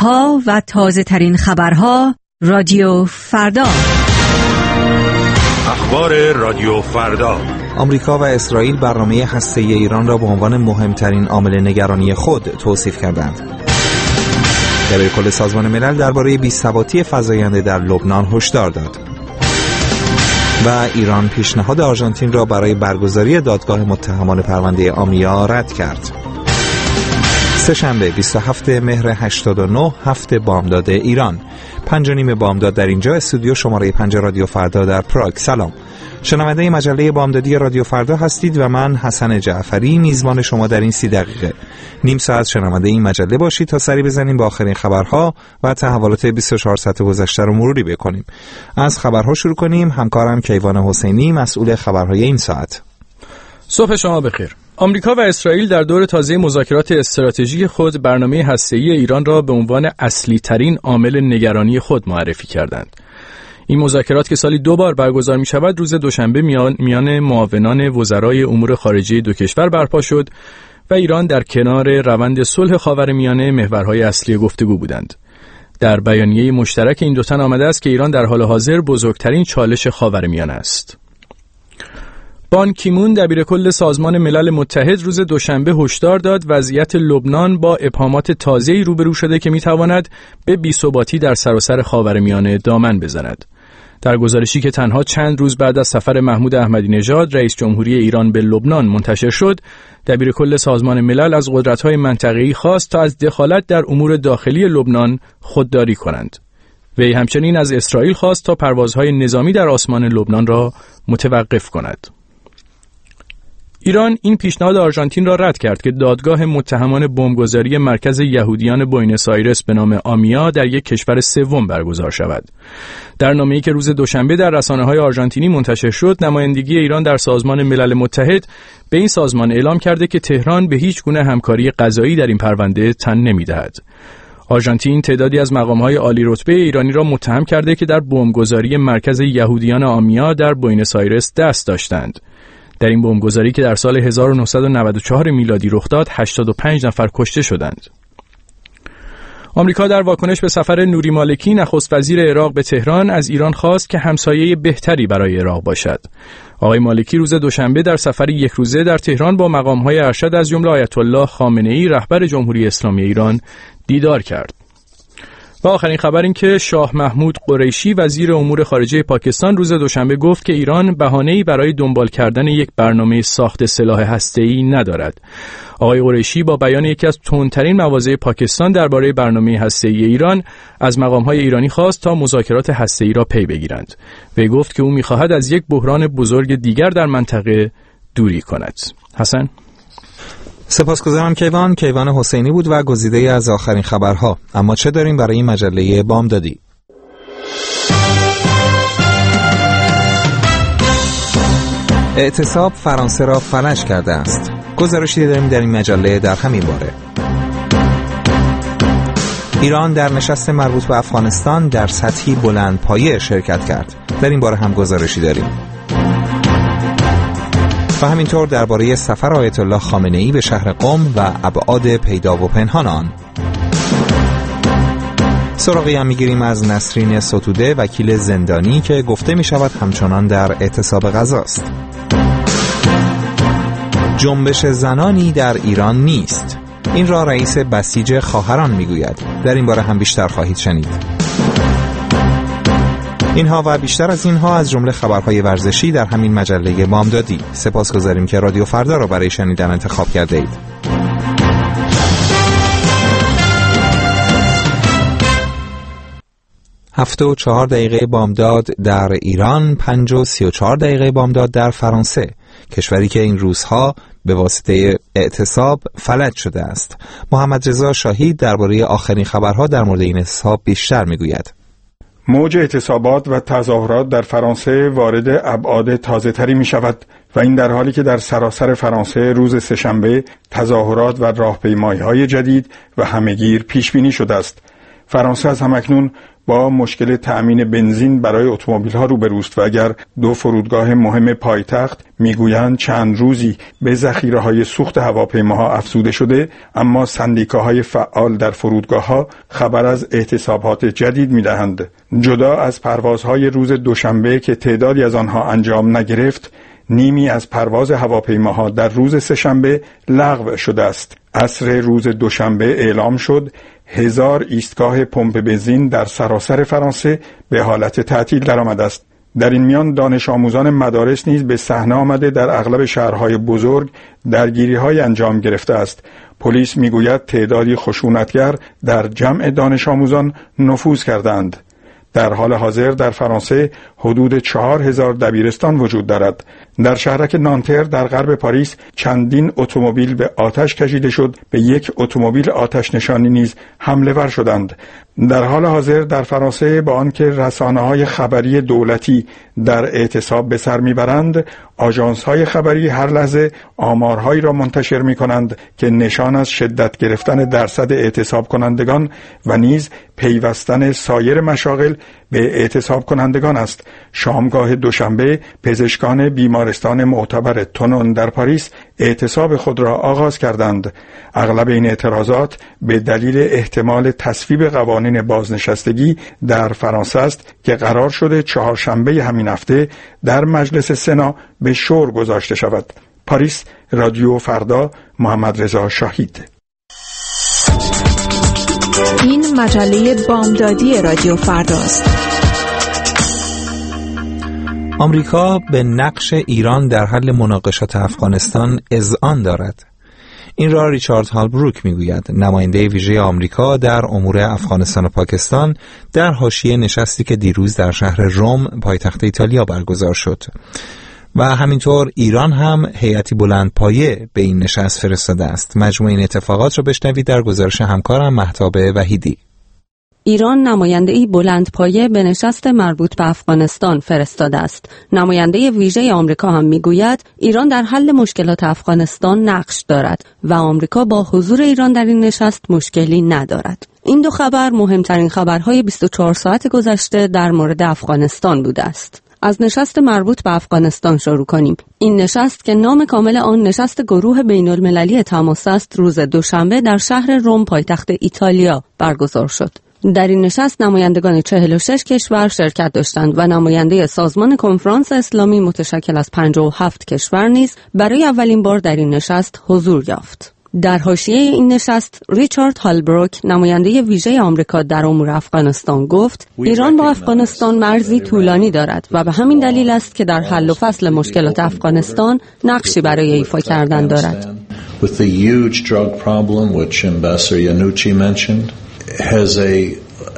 ها و تازه ترین خبرها رادیو فردا. اخبار رادیو فردا. آمریکا و اسرائیل برنامه هسته‌ای ایران را به عنوان مهمترین عامل نگرانی خود توصیف کردند. دبیر کل سازمان ملل درباره بی‌ثباتی فزاینده در لبنان هشدار داد. و ایران پیشنهاد آرژانتین را برای برگزاری دادگاه متهمان پرونده آمیا رد کرد. سه‌شنبه 27 مهر 89 هفته بامداد ایران. 5:30 بامداد در اینجا استودیو شماره 5 رادیو فردا در پراگ. سلام. شنونده مجله بامدادی رادیو فردا هستید و من حسن جعفری میزبان شما در این 30 دقیقه. نیم ساعت شنونده این مجله باشید تا سری بزنیم با آخرین خبرها و تحولات 24 ساعت گذشته رو مروری بکنیم. از خبرها شروع کنیم. همکارم کیوان حسینی مسئول خبرهای این ساعت. صبح شما بخیر. آمریکا و اسرائیل در دور تازه مذاکرات استراتژیک خود برنامه هسته‌ای ایران را به عنوان اصلی ترین عامل نگرانی خود معرفی کردند. این مذاکرات که سالی 2 بار برگزار می شود روز دوشنبه میان معاونان وزرای امور خارجه دو کشور برپا شد و ایران در کنار روند صلح خاورمیانه محورهای اصلی گفتگو بودند. در بیانیه مشترک این دو تن آمده است که ایران در حال حاضر بزرگترین چالش خاورمیانه است. بان کی مون دبیر کل سازمان ملل متحد روز دوشنبه هشدار داد وضعیت لبنان با ابهامات تازه‌ای روبرو شده که می‌تواند به بی‌ثباتی در سراسر خاورمیانه دامن بزند. در گزارشی که تنها چند روز بعد از سفر محمود احمدی نژاد رئیس جمهوری ایران به لبنان منتشر شد، دبیر کل سازمان ملل از قدرت‌های منطقه‌ای خواست تا از دخالت در امور داخلی لبنان خودداری کنند. وی همچنین از اسرائیل خواست تا پروازهای نظامی در آسمان لبنان را متوقف کند. ایران این پیشنهاد آرژانتین را رد کرد که دادگاه متهمان بمبگذاری مرکز یهودیان بوئنوس آیرس به نام آمیا در یک کشور سوم برگزار شود. در نامه‌ای که روز دوشنبه در رسانه‌های آرژانتینی منتشر شد، نمایندگی ایران در سازمان ملل متحد به این سازمان اعلام کرده که تهران به هیچ گونه همکاری قضایی در این پرونده تن نمی‌دهد. آرژانتین تعدادی از مقام‌های عالی رتبه ایرانی را متهم کرده که در بمبگذاری مرکز یهودیان آمیا در بوئنوس آیرس دست داشتند. در این بمبگذاری که در سال 1994 میلادی رخ داد، 85 نفر کشته شدند. آمریکا در واکنش به سفر نوری مالکی نخست وزیر عراق به تهران از ایران خواست که همسایه بهتری برای عراق باشد. آقای مالکی روز دوشنبه در سفری 1 روزه در تهران با مقام‌های ارشد از جمله آیت الله خامنه‌ای رهبر جمهوری اسلامی ایران دیدار کرد. و آخرین خبر این که شاه محمود قریشی وزیر امور خارجه پاکستان روز دوشنبه گفت که ایران بهانه‌ای برای دنبال کردن یک برنامه ساخت سلاح هسته‌ای ندارد. آقای قریشی با بیان یکی از تندترین مواضع پاکستان درباره برنامه هسته‌ای ایران از مقام‌های ایرانی خواست تا مذاکرات هسته‌ای را پی بگیرند. وی گفت که او می‌خواهد از یک بحران بزرگ دیگر در منطقه دوری کند. حسن سپاسگزارم کیوان حسینی بود و گزیده‌ای از آخرین خبرها. اما چه داریم برای این مجله بامدادی؟ اعتصاب فرانسه را فلج کرده است. گزارشی داریم در این مجله در همین باره. ایران در نشست مربوط به افغانستان در سطحی بلندپایه شرکت کرد. در این باره هم گزارشی داریم. و همینطور درباره سفر آیت الله خامنه‌ای به شهر قم و ابعاد پیدا و پنهان آن. سراغی هم میگیریم از نسرین ستوده وکیل زندانی که گفته می شود همچنان در اعتصاب غذاست. جنبش زنانی در ایران نیست. این را رئیس بسیج خواهران میگوید. در این باره هم بیشتر خواهید شنید. اینها و بیشتر از اینها از جمله خبرهای ورزشی در همین مجله بامدادی. سپاسگزاریم که رادیو فردا را برای شنیدن انتخاب کرده اید. 7:04 بامداد در ایران، 5:34 بامداد در فرانسه، کشوری که این روزها به واسطه اعتصاب فلج شده است. محمد رضا شاهید درباره آخرین خبرها در مورد این اعتصاب بیشتر میگوید. موج اعتصابات و تظاهرات در فرانسه وارد ابعاد تازه‌تری می شود و این در حالی که در سراسر فرانسه روز سه‌شنبه تظاهرات و راهپیمایی‌های جدید و همه‌گیر پیش بینی شده است. فرانسه از همکنون با مشکل تأمین بنزین برای اتومبیل‌ها روبروست و اگر 2 فرودگاه مهم پایتخت میگویند چند روزی به ذخیره‌های سوخت هواپیماها افزوده شده، اما سندیکاهای فعال در فرودگاه‌ها خبر از اعتصابات جدید می‌دهند. جدا از پروازهای روز دوشنبه که تعدادی از آنها انجام نگرفت، نیمی از پرواز هواپیماها در روز سه‌شنبه لغو شده است. عصر روز دوشنبه اعلام شد 1000 ایستگاه پمپ بنزین در سراسر فرانسه به حالت تعطیل درآمده است. در این میان دانش آموزان مدارس نیز به صحنه آمده در اغلب شهرهای بزرگ درگیری‌های انجام گرفته است. پلیس میگوید تعدادی خشونتگر در جمع دانش آموزان نفوذ کردند. در حال حاضر در فرانسه حدود 4000 دبیرستان وجود دارد. در شهرک نانتر در غرب پاریس چندین اتومبیل به آتش کشیده شد، به یک اتومبیل آتش نشانی نیز حمله ور شدند. در حال حاضر در فرانسه با آنکه رسانه‌های خبری دولتی در اعتصاب به سر میبرند، آژانس‌های خبری هر لحظه آمارهایی را منتشر می‌کنند که نشان از شدت گرفتن درصد اعتصاب کنندگان و نیز پیوستن سایر مشاغل به اعتصاب کنندگان است. شامگاه دوشنبه پزشکان بیمارستان معتبر تونون در پاریس اعتصاب خود را آغاز کردند. اغلب این اعتراضات به دلیل احتمال تصویب قوانین بازنشستگی در فرانسه است که قرار شده چهارشنبه همین هفته در مجلس سنا به شور گذاشته شود. پاریس، رادیو فردا، محمد رضا شاهید. این مجله بامدادی رادیو فرداست. آمریکا به نقش ایران در حل مناقشات افغانستان اذعان دارد. این را ریچارد هالبروک میگوید، نماینده ویژه آمریکا در امور افغانستان و پاکستان، در حاشیه نشستی که دیروز در شهر روم پایتخت ایتالیا برگزار شد. و همینطور ایران هم هیئتی بلندپایه به این نشست فرستاده است. مجموع این اتفاقات را بشنوید در گزارش همکارم مهتاب وحیدی. ایران نماینده‌ای بلندپایه به نشست مربوط به افغانستان فرستاده است. نماینده ویژه آمریکا هم میگوید ایران در حل مشکلات افغانستان نقش دارد و آمریکا با حضور ایران در این نشست مشکلی ندارد. این دو خبر مهمترین خبرهای 24 ساعت گذشته در مورد افغانستان بوده است. از نشست مربوط به افغانستان شروع کنیم. این نشست که نام کامل آن نشست گروه بین المللی تماس است، روز دوشنبه در شهر روم پایتخت ایتالیا برگزار شد. در این نشست نمایندگان 46 کشور شرکت داشتند و نماینده سازمان کنفرانس اسلامی متشکل از 57 کشور نیز برای اولین بار در این نشست حضور یافت. در حاشیه این نشست ریچارد هالبروک نماینده ویژه آمریکا در امور افغانستان گفت ایران با افغانستان مرزی طولانی دارد و به همین دلیل است که در حل و فصل مشکلات افغانستان نقشی برای ایفا کردن دارد. With the huge drug problem which Ambassador Yanucci mentioned has a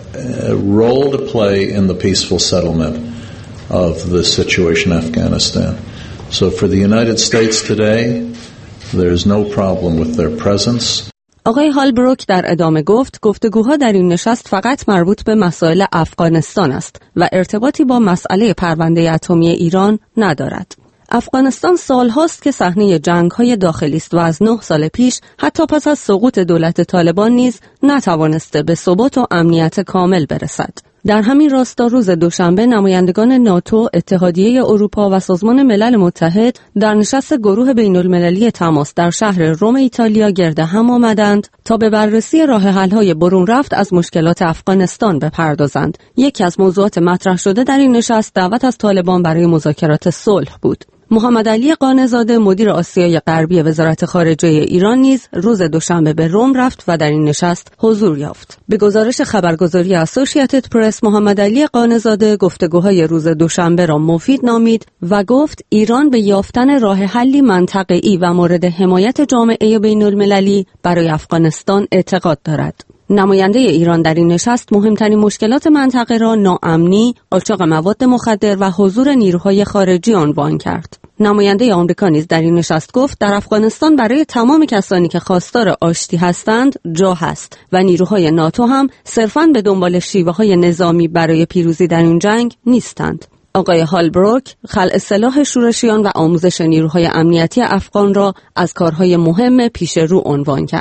role to play in the peaceful settlement of the situation in Afghanistan. So for the United States today there is no problem with their presence. آقای هالبروک در ادامه گفت گفتگوها در این نشست فقط مربوط به مسائل افغانستان است و ارتباطی با مسئله پرونده اتمی ایران ندارد. افغانستان سالهاست که صحنه جنگ‌های داخلی است و از 9 سال پیش حتی پس از سقوط دولت طالبان نیز نتوانسته به ثبات و امنیت کامل برسد. در همین راستا روز دوشنبه نمایندگان ناتو، اتحادیه اروپا و سازمان ملل متحد در نشست گروه بین المللی تماس در شهر روم ایتالیا گرد هم آمدند تا به بررسی راه حل‌های برون رفت از مشکلات افغانستان بپردازند. یکی از موضوعات مطرح شده در این نشست دعوت از طالبان برای مذاکرات صلح بود. محمد علی قانع‌زاده مدیر آسیای غربی وزارت خارجه ایران نیز روز دوشنبه به روم رفت و در این نشست حضور یافت. به گزارش خبرگزاری اسوسییتد پرس محمد علی قانع‌زاده گفتگوهای روز دوشنبه را مفید نامید و گفت ایران به یافتن راه حلی منطقه‌ای و مورد حمایت جامعه بین‌المللی برای افغانستان اعتقاد دارد. نماینده ایران در این نشست مهمترین مشکلات منطقه را ناامنی، قاچاق مواد مخدر و حضور نیروهای خارجی عنوان کرد. نماینده آمریکا نیز در این نشست گفت در افغانستان برای تمام کسانی که خواستار آشتی هستند جا هست و نیروهای ناتو هم صرفاً به دنبال شیوه‌های نظامی برای پیروزی در این جنگ نیستند. آقای هالبروک خلع سلاح شورشیان و آموزش نیروهای امنیتی افغان را از کارهای مهم پیش رو عنوان کرد.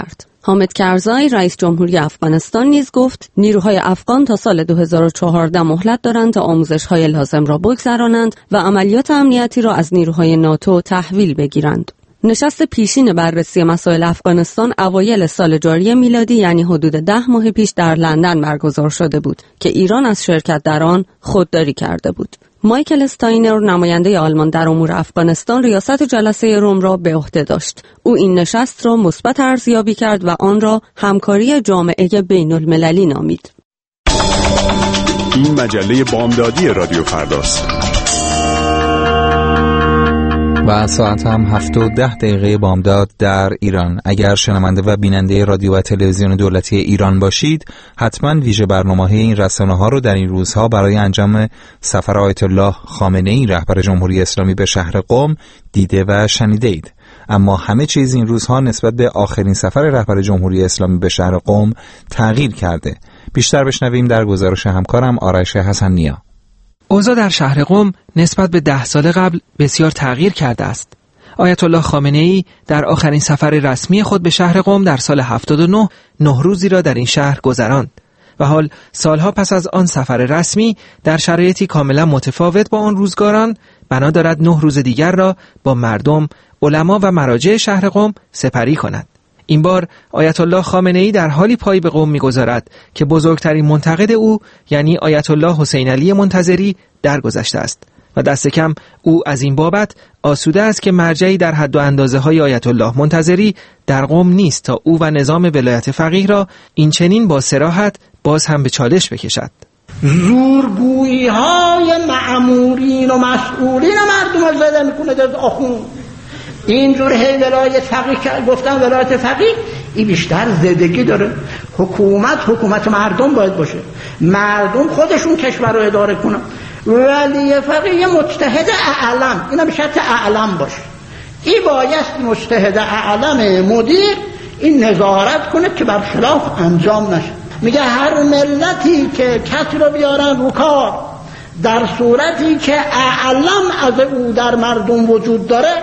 حامد کرزای رئیس جمهوری افغانستان نیز گفت نیروهای افغان تا سال 2014 مهلت دارند تا آموزش‌های لازم را بگذرانند و عملیات امنیتی را از نیروهای ناتو تحویل بگیرند. نشست پیشین بررسی مسائل افغانستان اوایل سال جاری میلادی یعنی حدود 10 ماه پیش در لندن برگزار شده بود که ایران از شرکت در آن خودداری کرده بود. مایکل استاینر نماینده آلمان در امور افغانستان ریاست جلسه روم را به عهده داشت. او این نشست را مثبت ارزیابی کرد و آن را همکاری جامعه بین المللی نامید. این مجله بامدادی رادیو فرداست. و ساعت هم 7:10 بامداد در ایران. اگر شنونده و بیننده رادیو و تلویزیون دولتی ایران باشید، حتما ویژه برنامه‌های این رسانه‌ها رو در این روزها برای انجام سفر آیت الله خامنه‌ای رهبر جمهوری اسلامی به شهر قم دیده و شنیده اید. اما همه چیز این روزها نسبت به آخرین سفر رهبر جمهوری اسلامی به شهر قم تغییر کرده. بیشتر بشنویم در گزارش همکارم آرش حسن‌نیا. اوضاع در شهر قم نسبت به 10 سال قبل بسیار تغییر کرده است. آیت الله خامنه‌ای در آخرین سفر رسمی خود به شهر قم در سال 79 9 روزی را در این شهر گذراند و حال سالها پس از آن سفر رسمی در شرایطی کاملا متفاوت با آن روزگاران بنا دارد 9 روز دیگر را با مردم، علما و مراجع شهر قم سپری کند. این بار آیت الله خامنه‌ای در حالی پای به قم می‌گذارد که بزرگترین منتقد او یعنی آیت الله حسین علی منتظری درگذشته است و دست کم او از این بابت آسوده است که مرجعی در حد و اندازه‌های آیت الله منتظری در قم نیست تا او و نظام ولایت فقیه را این چنین با صراحت باز هم به چالش بکشد. زورگویی‌های مأمورین و مسئولین مردم زده می‌کنه از آخوند. اینجور ولایت فقیه گفتن ولایت فقیه این بیشتر زدگی داره. حکومت مردم باید باشه، مردم خودشون کشور رو اداره کنن. ولی فقیه مجتهد اعلم، اینا به شرط اعلم باشه. این باید مجتهد اعلم مدیر این نظارت کنه که برخلاف انجام نشه. میگه هر ملتی که کسی رو بیارن رو کار در صورتی که اعلم از او در مردم وجود داره،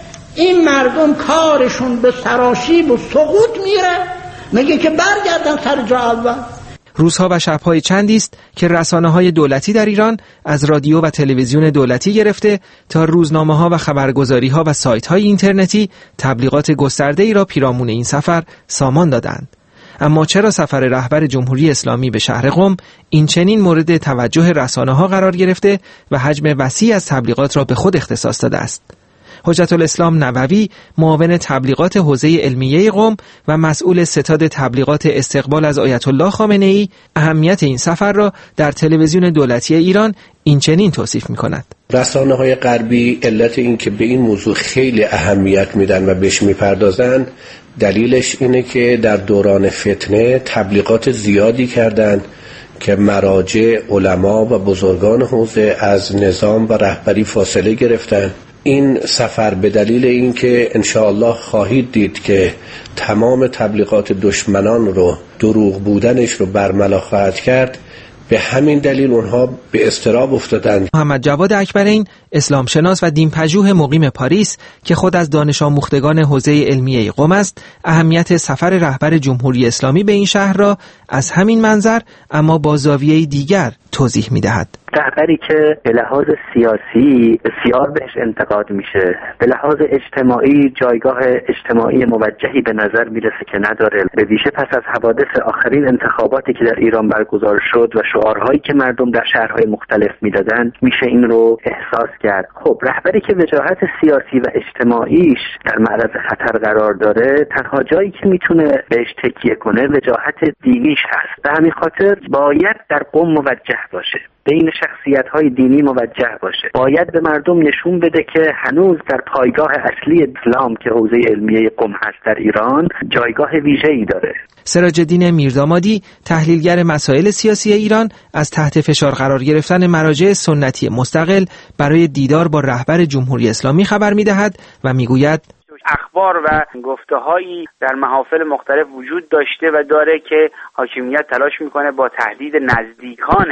این مردم کارشون به سراشیب و سقوط میره، میگه که برگردن سر جا اول. روزها و شبهای چندی است که رسانه‌های دولتی در ایران از رادیو و تلویزیون دولتی گرفته تا روزنامه‌ها و خبرگزاری‌ها و سایت‌های اینترنتی تبلیغات گسترده‌ای را پیرامون این سفر سامان دادند. اما چرا سفر رهبر جمهوری اسلامی به شهر قم این چنین مورد توجه رسانه‌ها قرار گرفته و حجم وسیع از تبلیغات را به خود اختصاص داده است؟ حجت الاسلام نووی، معاون تبلیغات حوزه علمیه قم و مسئول ستاد تبلیغات استقبال از آیت الله خامنه‌ای، اهمیت این سفر را در تلویزیون دولتی ایران این چنین توصیف می‌کند. رسانه‌های غربی علت این که به این موضوع خیلی اهمیت میدن و بهش میپردازن دلیلش اینه که در دوران فتنه تبلیغات زیادی کردند که مراجع، علما و بزرگان حوزه از نظام و رهبری فاصله گرفتن. این سفر به دلیل اینکه انشاءالله خواهید دید که تمام تبلیغات دشمنان رو، دروغ بودنش رو برملا خواهد کرد، به همین دلیل اونها به اضطراب افتادند. محمد جواد اکبرین، اسلام شناس و دین پژوه مقیم پاریس که خود از دانش آموختگان حوزه علمیه قم است، اهمیت سفر رهبر جمهوری اسلامی به این شهر را از همین منظر اما با زاویه دیگر توضیح می‌دهد. رهبری که به لحاظ سیاسی بسیار بهش انتقاد میشه، به لحاظ اجتماعی جایگاه اجتماعی موجهی به نظر میرسه که نداره، به ویژه پس از حوادث آخرین انتخاباتی که در ایران برگزار شد و شعارهایی که مردم در شهرهای مختلف میدادن میشه این رو احساس کرد. خب رهبری که وجاهت سیاسی و اجتماعیش در معرض خطر قرار داره، تنها جایی که میتونه بهش تکیه کنه وجاهت دینیش هست. به همین خاطر باید در قم موجه باشه، بین شخصیت‌های دینی موجه باشه، باید به مردم نشون بده که هنوز در پایگاه اصلی اسلام که حوزه علمیه قم هست در ایران جایگاه ویژه‌ای داره. سراج الدین میردامادی، تحلیلگر مسائل سیاسی ایران، از تحت فشار قرار گرفتن مراجع سنتی مستقل برای دیدار با رهبر جمهوری اسلامی خبر می‌دهد و می‌گوید اخبار و گفته‌هایی در محافل مختلف وجود داشته و داره که حاکمیت تلاش می‌کنه با تهدید نزدیکان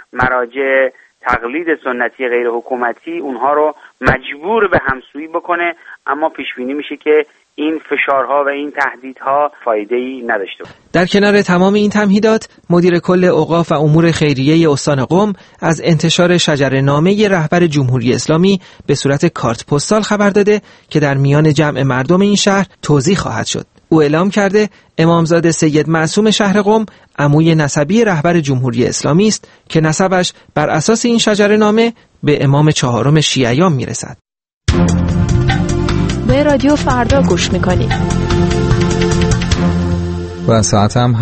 مراجع تقلید سنتی غیر حکومتی اونها رو مجبور به همسویی بکنه، اما پیش بینی میشه که این فشارها و این تهدیدها فایده‌ای نداشته بود. در کنار تمام این تمهیدات، مدیر کل اوقاف و امور خیریه استان قم از انتشار شجره‌نامه رهبر جمهوری اسلامی به صورت کارت پستال خبر داده که در میان جمع مردم این شهر توزیع خواهد شد. او اعلام کرده امامزاده سید معصوم شهر قم عموی نسبی رهبر جمهوری اسلامی است که نسبش بر اساس این شجره‌نامه به امام چهارم شیعیان میرسد. به رادیو فردا گوش میکنید. و ساعت هم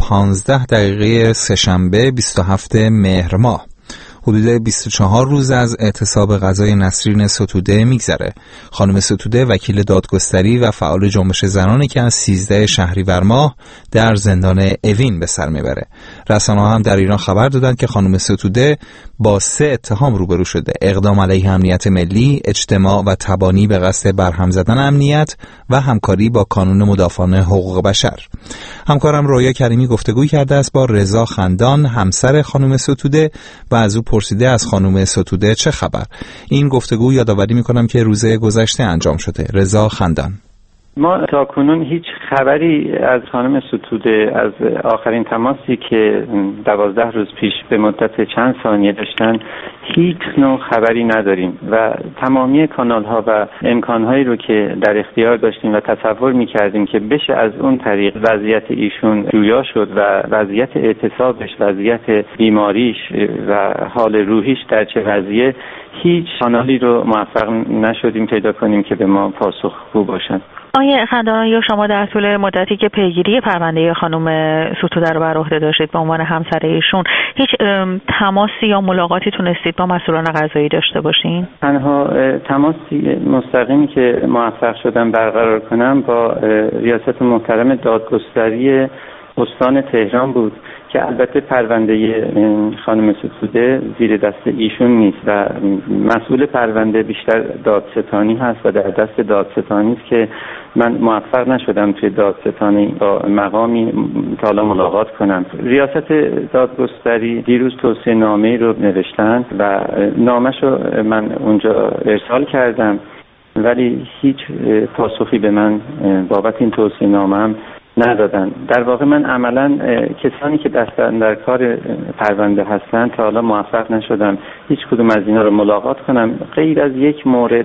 7:15 سه‌شنبه 27 مهر ماه. حدود 24 روز از اعتصاب غذای نسرین ستوده میگذره. خانم ستوده وکیل دادگستری و فعال جنبش زنانی که از 13 شهریور ماه در زندان اوین به سر میبره. رسانه‌ها هم در ایران خبر دادند که خانم ستوده با 3 اتهام روبرو شده: اقدام علیه امنیت ملی، اجتماع و تبانی به قصد برهم زدن امنیت و همکاری با کانون مدافعان حقوق بشر. همکارم رویا کریمی گفتگوی کرده است با رضا خندان، همسر خانم ستوده، و از او پرسیده از خانم ستوده چه خبر. این گفتگو یادآوری میکنم که روز گذشته انجام شده. رضا خندان: ما تاکنون هیچ خبری از خانم ستوده از آخرین تماسی که 12 روز پیش به مدت چند ثانیه داشتن هیچ نوع خبری نداریم و تمامی کانال ها و امکانهایی رو که در اختیار داشتیم و تصور میکردیم که بشه از اون طریق وضعیت ایشون جویا شد و وضعیت اعتصابش، وضعیت بیماریش و حال روحیش در چه وضعیه، هیچ کانالی رو موفق نشدیم پیدا کنیم که به ما پاسخگو باشن. آقای خندان، یا شما در طول مدتی که پیگیری پرونده خانم ستوده رو بر عهده داشتید به عنوان همسر ایشون، هیچ تماسی یا ملاقاتی تونستید با مسئولان قضایی داشته باشین؟ تنها تماسی مستقیمی که موفق شدم برقرار کنم با ریاست محترم دادگستری استان تهران بود که البته پرونده خانم ستوده زیر دست ایشون نیست و مسئول پرونده بیشتر دادستانی هست و در دست دادستانی است که من موفق نشدم توی دادستانی با مقامی تا حالا ملاقات کنم. ریاست دادگستری دیروز توصیه نامه‌ای رو نوشتن و نامه‌شو من اونجا ارسال کردم، ولی هیچ پاسخی به من بابت این توصیه نامه‌ام ندادن. در واقع من عملا کسانی که دستن در کار پرونده هستن تا حالا موفق نشدم هیچ کدوم از اینا رو ملاقات کنم، غیر از یک مورد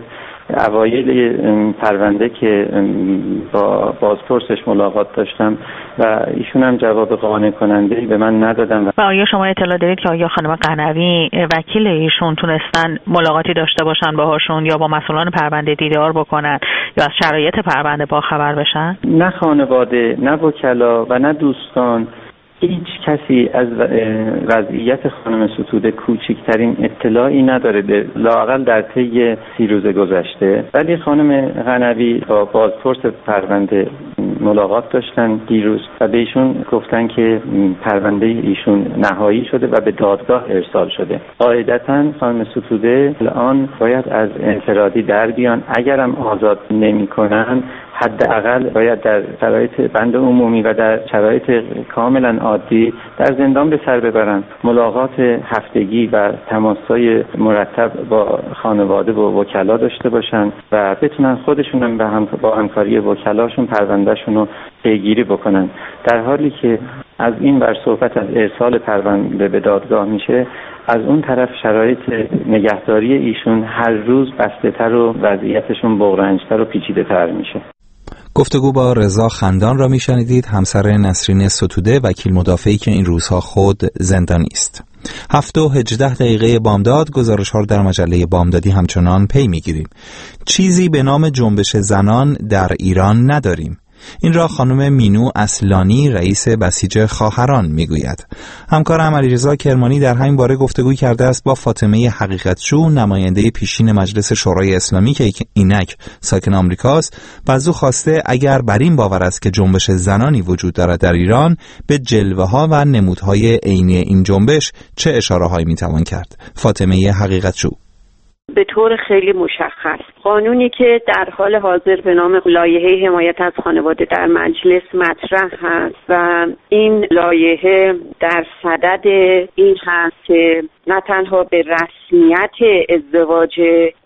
اوایل پرونده که با بازپرسش ملاقات داشتم و ایشون هم جواب قانع کننده‌ای به من ندادن. و آیا شما اطلاع دارید که آیا خانم قنوی وکیل ایشون تونستن ملاقاتی داشته باشن باهاشون یا با مسئولان پرونده دیدار بکنن یا از شرایط پرونده با خبر بشن؟ نه خانواده، نه وکلا و نه دوستان، هیچ کسی از وضعیت خانم ستوده کوچکترین اطلاعی نداره، لااقل در طی 30 روز گذشته. ولی خانم قنوی با بازپرس پرونده ملاقات داشتن دیروز و به ایشون گفتن که پرونده ایشون نهایی شده و به دادگاه ارسال شده. قاعدتاً خانم ستوده الان باید از انفرادی در بیان، اگرم آزاد نمی‌کنن حداقل باید در شرایط بند عمومی و در شرایط کاملا عادی در زندان به سر ببرن، ملاقات هفتگی و تماس‌های مرتب با خانواده و وکلا داشته باشن و بتونن خودشون هم با همکاری وکلاشون پروندهشون رو پیگیری بکنن. در حالی که از این ور صحبت از ارسال پرونده به دادگاه میشه، از اون طرف شرایط نگهداری ایشون هر روز بسته‌تر و وضعیتشون بغرنج‌تر و پیچیده‌تر میشه. گفتگو با رضا خندان را میشنیدید، همسر نسرین ستوده، وکیل مدافعی که این روزها خود زندانی است. 7:18 بامداد گزارش‌ها را در مجله بامدادی همچنان پی میگیریم. چیزی به نام جنبش زنان در ایران نداریم. این را خانم مینو اصلانی، رئیس بسیج خواهران میگوید. همکارم علیرضا کرمانی در همین باره گفتگوی کرده است با فاطمه حقیقتجو، نماینده پیشین مجلس شورای اسلامی که اینک ساکن آمریکاست، و از او خواسته اگر بر این باور است که جنبش زنانی وجود دارد در ایران، به جلوه‌ها و نمودهای عینی این جنبش چه اشاره‌هایی میتوان کرد. فاطمه حقیقتجو: به طور خیلی مشخص قانونی که در حال حاضر به نام لایحه حمایت از خانواده در مجلس مطرح هست و این لایحه در صدد این هست که نه تنها به رسمیت ازدواج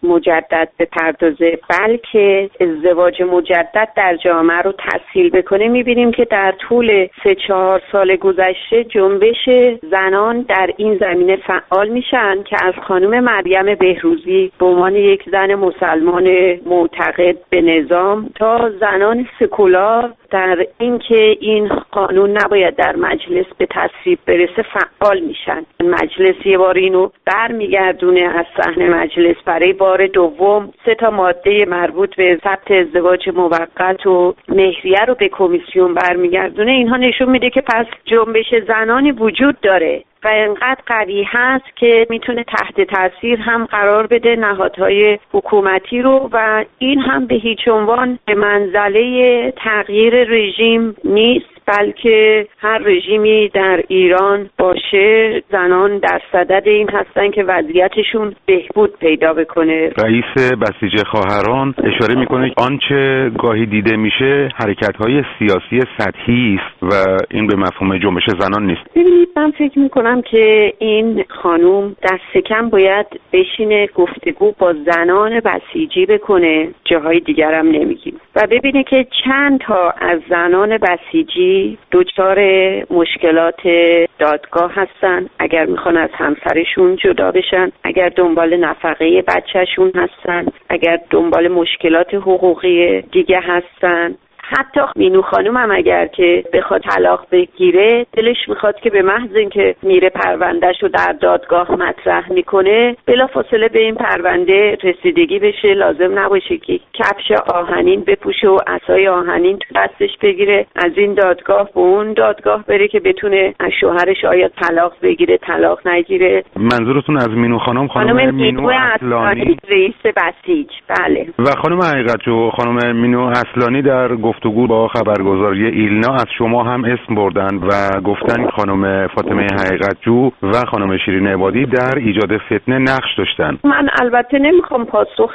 مجدد بپردازه بلکه ازدواج مجدد در جامعه رو تسهیل بکنه، میبینیم که در طول 3-4 سال گذشته جنبش زنان در این زمینه فعال میشن که از خانم مریم بهروزی به عنوان یک زن مسلمان معتقد به نظام تا زنان سکولار در اینکه این قانون نباید در مجلس به تصویب برسه فعال میشن. مجلس یه بار اینو برمیگردونه از صحن مجلس برای بار دوم 3 ماده مربوط به ثبت ازدواج موقت و مهریه رو به کمیسیون برمیگردونه. اینها نشون میده که پس جنبش زنانی وجود داره و انقدر قوی هست که میتونه تحت تاثیر هم قرار بده نهادهای حکومتی رو و این هم به هیچ عنوان به منزله تغییر رژیم نیست، بلکه هر رژیمی در ایران باشه زنان در صدد این هستن که وضعیتشون بهبود پیدا بکنه. رئیس بسیج خواهران اشاره میکنه آنچه گاهی دیده میشه حرکت‌های سیاسی سطحی است و این به مفهوم جنبش زنان نیست. ببینید من فکر میکنم که این خانوم دست کم باید بشینه گفتگو با زنان بسیجی بکنه، جاهای دیگر هم نمیگیم، و ببینه که چند تا از زنان بسیجی دچار مشکلات دادگاه هستن، اگر میخوان از همسرشون جدا بشن، اگر دنبال نفقه بچهشون هستن، اگر دنبال مشکلات حقوقی دیگه هستن. حتی مینو خانم هم اگر که بخواد طلاق بگیره دلش میخواد که به محض اینکه میره پروندهش رو در دادگاه مطرح میکنه بلافاصله به این پرونده رسیدگی بشه، لازم نباشه که کفش آهنین بپوشه و عصای آهنین تو دستش بگیره از این دادگاه به اون دادگاه بره که بتونه از شوهرش طلاق بگیره طلاق نگیره. منظورتون از مینو خانم مینو اصلانی رئیس بسیج؟ بله. و خانم حقیقتجو خانم مینو اصلانی در گفتگو با خبرگزاری ایلنا از شما هم اسم بردن و گفتن خانم فاطمه حقیقتجو و خانم شیرین عبادی در ایجاد فتنه نقش داشتن. من البته نمیخوام پاسخ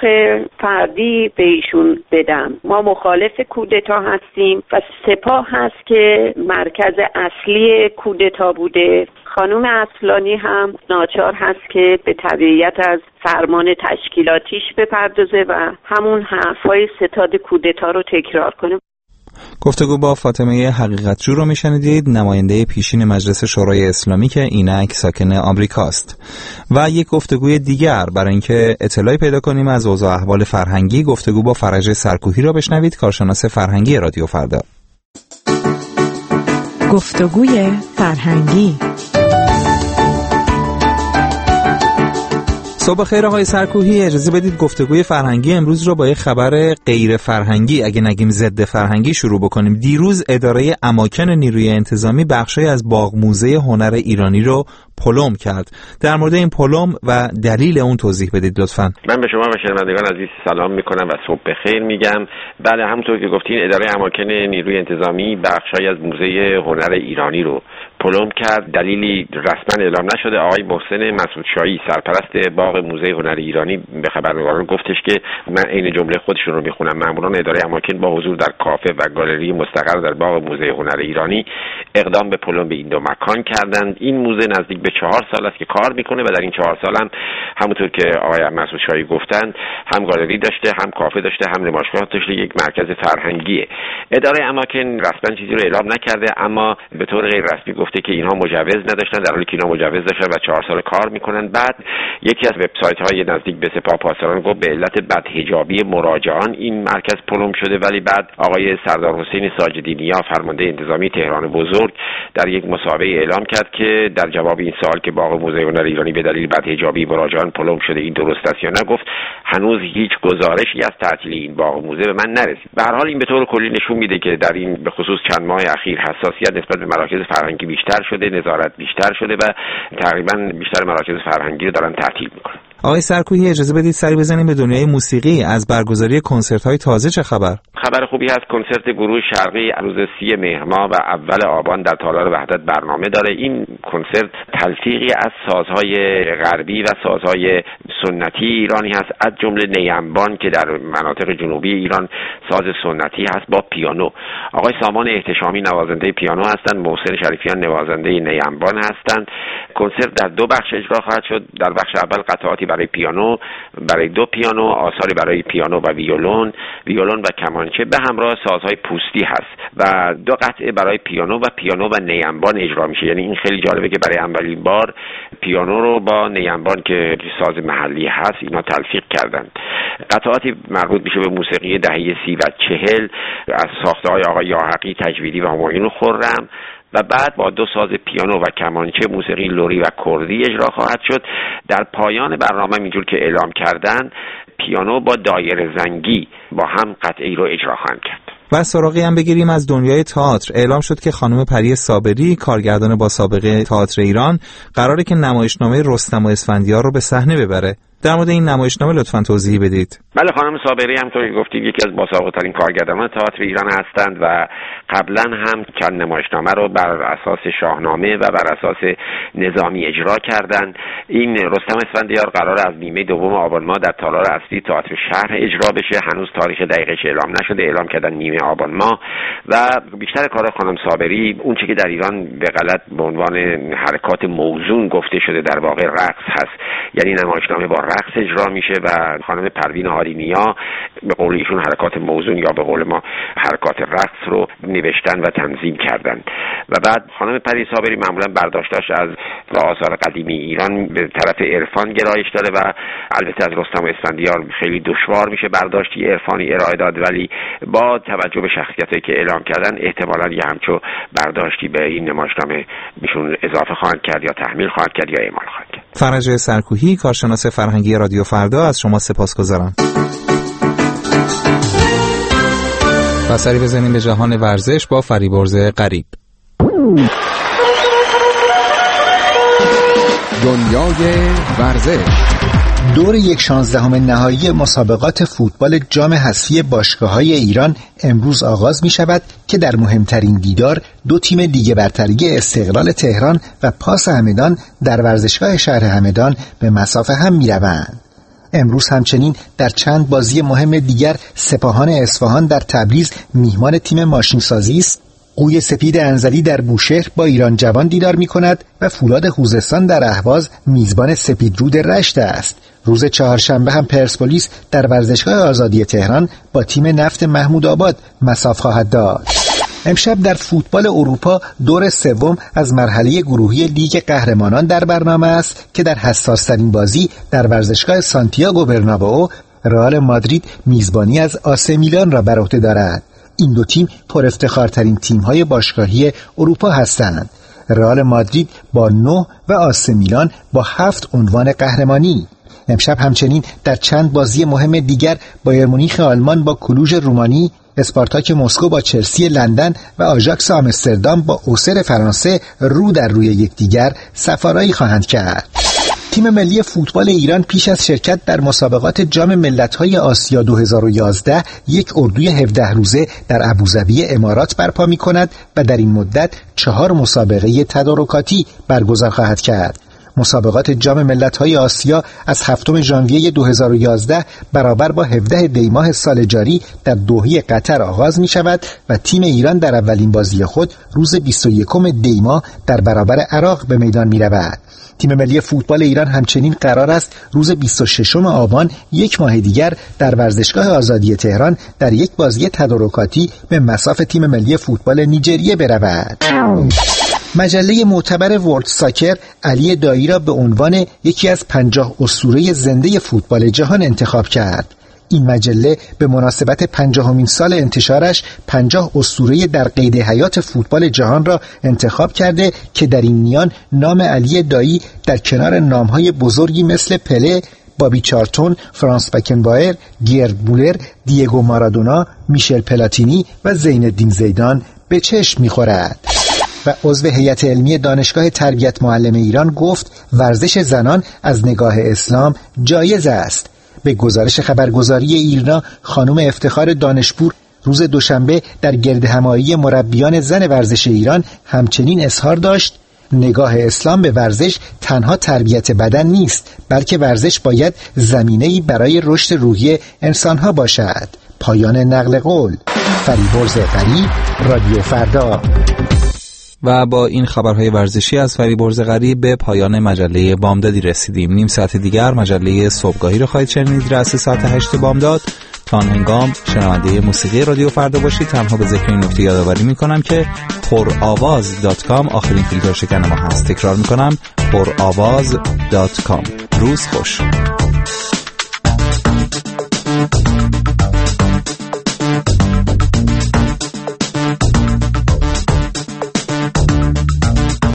فردی به ایشون بدم. ما مخالف کودتا هستیم و سپاه هست که مرکز اصلی کودتا بوده. خانم اصلانی هم ناچار هست که به تبعیت از فرمان تشکیلاتیش بپردازه و همون حرفای ستاد کودتا رو تکرار کنه. گفتگو با فاطمه حقیقتجو رو میشنیدید، نماینده پیشین مجلس شورای اسلامی که اینک ساکن آمریکاست. و یک گفتگوی دیگر برای اینکه اطلاعی پیدا کنیم از اوضاع احوال فرهنگی، گفتگو با فرج سرکوهی را بشنوید، کارشناس فرهنگی رادیو فردا. گفتگوی فرهنگی. صبح خیر آقای سرکوهی، اجازه بدید گفتگوی فرهنگی امروز رو با یه خبر غیر فرهنگی، اگه نگیم ضد فرهنگی، شروع بکنیم. دیروز اداره اماکن نیروی انتظامی بخشی از باغ موزه هنر ایرانی رو پلم کرد. در مورد این پلم و دلیل اون توضیح بدید لطفاً. من به شما و شنوندگان عزیز سلام میکنم و صبح بخیر میگم. بله، همونطور که گفتین اداره اماکن نیروی انتظامی بخشی از موزه هنر ایرانی رو پلم کرد. دلیلی رسما اعلام نشده. آقای محسن مسعودشاهی سرپرست باغ موزه هنر ایرانی به خبرنگاران گفتش که من عین جمله خودشون رو میخونم: ماموران اداره اماکن با حضور در کافه و گالری مستقر در باغ موزه هنر ایرانی اقدام به پلم به این دو مکان کردند. این موزه نزدیک به 4 سال است که کار میکنه و در این 4 سال هم همونطور که آقای مسعودشاهی گفتن هم گالری داشته، هم کافه داشته، هم نمایشگاه داشته، یک مرکز فرهنگیه. اداره اماکن رسما چیزی رو اعلام نکرده، اما به طور غیر رسمی گفته که اینها مجوز نداشتن، در حالی که اینها مجوز داشتن و 4 سال کار میکنن. بعد یکی از وبسایت‌های نزدیک به سپاه پاسداران گفت به علت بدحجابی مراجعان این مرکز پلم شده، ولی بعد آقای سردار حسین ساجدی نیا فرمانده انتظامی تهران بزرگ در یک مصاحبه اعلام کرد که در جواب این سوال که باغ موزه هنر ایرانی به دلیل بدحجابی مراجعان پلم شده این درست است یا نه، گفت هنوز هیچ گزارشی از تعطیل این باغ موزه به من نرسید. به هر حال این به طور کلی نشون میده که در این به خصوص چند ماه اخیر حساسیت نسبت به مراکز فرهنگی بیشتر شده، نظارت بیشتر شده و تقریبا بیشتر مراکز فرهنگی رو دارن تعطیل میکنن. آقای سرکوهی، اجازه بدید سری بزنیم به دنیای موسیقی. از برگزاری کنسرت‌های تازه چه خبر؟ خبر خوبی هست. کنسرت گروه شرقی روز 30 مهر ماه و اول آبان در تالار وحدت برنامه داره. این کنسرت تلفیقی از سازهای غربی و سازهای سنتی ایرانی هست، از جمله نیمبان که در مناطق جنوبی ایران ساز سنتی هست با پیانو. آقای سامان احتشامی نوازنده پیانو هستند، محسن شریفیان نوازنده نیمبان هستند. کنسرت در 2 بخش اجرا خواهد شد. در بخش اول قطعاتی برای پیانو، برای 2 پیانو، آثاری برای پیانو و ویولون و کمانچه به همراه سازهای پوستی هست و 2 قطعه برای پیانو و نیمبان اجرا میشه. یعنی این خیلی جالبه که برای اولین بار پیانو رو با نیمبان که ساز محلی هست اینا تلفیق کردن. قطعاتی مربوط میشه به موسیقی دهه 30 و 40 از ساخته‌های آقای یاحقی، تجویدی و همایون خرم و بعد با 2 ساز پیانو و کمانچه موسیقی لری و کردی اجرا خواهد شد. در پایان برنامه اینجور که اعلام کردن پیانو با دایره زنگی با هم قطعی رو اجرا خواهند کرد. و سراغی هم بگیریم از دنیای تئاتر. اعلام شد که خانم پری صابری، کارگردان با سابقه تئاتر ایران، قراره که نمایشنامه رستم و اسفندیار رو به صحنه ببره. در مورد این نمایشنامه لطفاً توضیح بدید. بله، خانم صابری همونطور که گفتید یکی از باسابقه‌ترین کارگردانان تئاتر ایران هستند و قبلا هم چند نمایشنامه رو بر اساس شاهنامه و بر اساس نظامی اجرا کردند. این رستم اسفندیار قرار از نیمه دوم آبان ماه در تالار اصلی تئاتر شهر اجرا بشه. هنوز تاریخ دقیقش اعلام نشده، اعلام کردن نیمه آبان ماه و بیشتر کار خانم صابری اون چیزی که در ایران به غلط به عنوان حرکات موزون گفته شده در واقع رقص هست. یعنی نمایشنامه با رقص اجرا میشه و خانم پروین هاری‌نیا به قول ایشون حرکات موزون یا به قول ما حرکات رقص رو نوشتن و تنظیم کردن. و بعد خانم پری صابری معمولا برداشتاش از آثار قدیمی ایران به طرف عرفان گرایش داره و البته از رستم و اسفندیار خیلی دشوار میشه برداشتی عرفانی ارائه داد، ولی با توجه به شخصیتایی که اعلام کردن احتمالاً یه همچو برداشتی به این نمایشنامه میشون اضافه خواهند کرد یا تحمیل خواهند کرد یا اعمال خواهند کرد. فرج سرکوهی، کارشناس فرهنگی رادیو فردا، از شما سپاسگزارم. و سری بزنیم به جهان ورزش با فریبرز غریب. دنیای ورزش. دور 1/16 نهایی مسابقات فوتبال جام حذفی باشگاه‌های ایران امروز آغاز می شود که در مهمترین دیدار 2 تیم لیگ برتری استقلال تهران و پاس همدان در ورزشگاه شهر همدان به مسافه هم می روند. امروز همچنین در چند بازی مهم دیگر سپاهان اصفهان در تبریز میهمان تیم ماشینسازی است، قوی سپید انزلی در بوشهر با ایران جوان دیدار می کند و فولاد خوزستان در اهواز میزبان سپیدرود رشت است. روز چهارشنبه هم پرسپولیس در ورزشگاه آزادی تهران با تیم نفت محمود آباد مصاف خواهد داشت. امشب در فوتبال اروپا دور سوم از مرحله گروهی لیگ قهرمانان در برنامه است که در حساس‌ترین بازی در ورزشگاه سانتیاگو برنابئو رئال مادرید میزبانی از آسه میلان را بر عهده دارد. این 2 تیم پر افتخارترین تیم‌های باشگاهی اروپا هستند. رئال مادرید با 9 و آسه میلان با 7 عنوان قهرمانی. امشب همچنین در چند بازی مهم دیگر بایر مونیخ آلمان با کلوژ رومانی، اسپارتاک مسکو با چلسی لندن و آژاکس آمستردام با اوسر فرانسه رو در روی یکدیگر سفارایی خواهند کرد. تیم ملی فوتبال ایران پیش از شرکت در مسابقات جام ملت‌های آسیا 2011 یک اردوی 17 روزه در ابوظبی امارات برپا می‌کند و در این مدت 4 مسابقه تدارکاتی برگزار خواهد کرد. مسابقات جام ملت‌های آسیا از 7 ژانویه 2011 برابر با 17 دی ماه سال جاری در دوحه قطر آغاز می شود و تیم ایران در اولین بازی خود روز 21 دی ماه در برابر عراق به میدان می رود. تیم ملی فوتبال ایران همچنین قرار است روز 26 آبان یک ماه دیگر در ورزشگاه آزادی تهران در یک بازی تدارکاتی به مصاف تیم ملی فوتبال نیجریه برود. مجله معتبر ورلد ساکر علی دایی را به عنوان یکی از 50 اسطوره زنده فوتبال جهان انتخاب کرد. این مجله به مناسبت 50مین سال انتشارش 50 اسطوره در قید حیات فوتبال جهان را انتخاب کرده که در این میان نام علی دایی در کنار نامهای بزرگی مثل پله، بابی چارتون، فرانس بکنبایر، گیرد مولر، دیگو مارادونا، میشل پلاتینی و زین الدین زیدان به چشم می‌خورد. و عضو هیئت علمی دانشگاه تربیت معلم ایران گفت ورزش زنان از نگاه اسلام جایز است. به گزارش خبرگزاری ایرنا خانم افتخار دانشپور روز دوشنبه در گردهمایی مربیان زن ورزش ایران همچنین اظهار داشت نگاه اسلام به ورزش تنها تربیت بدن نیست، بلکه ورزش باید زمینه‌ای برای رشد روحی انسانها باشد. پایان نقل قول. فریبرز غریب، رادیو فردا. و با این خبرهای ورزشی از فریبرز غریب به پایان مجله بامدادی رسیدیم. نیم ساعت دیگر مجله صبحگاهی رو خواهید شنید رأس ساعت 8 بامداد. تا آن هنگام شنونده موسیقی رادیو فردا باشید. تنها به ذکر این نکته یادآوری میکنم که پرآواز.com آخرین فیلتر شکن ما هست. تکرار میکنم پرآواز.com. روز خوش.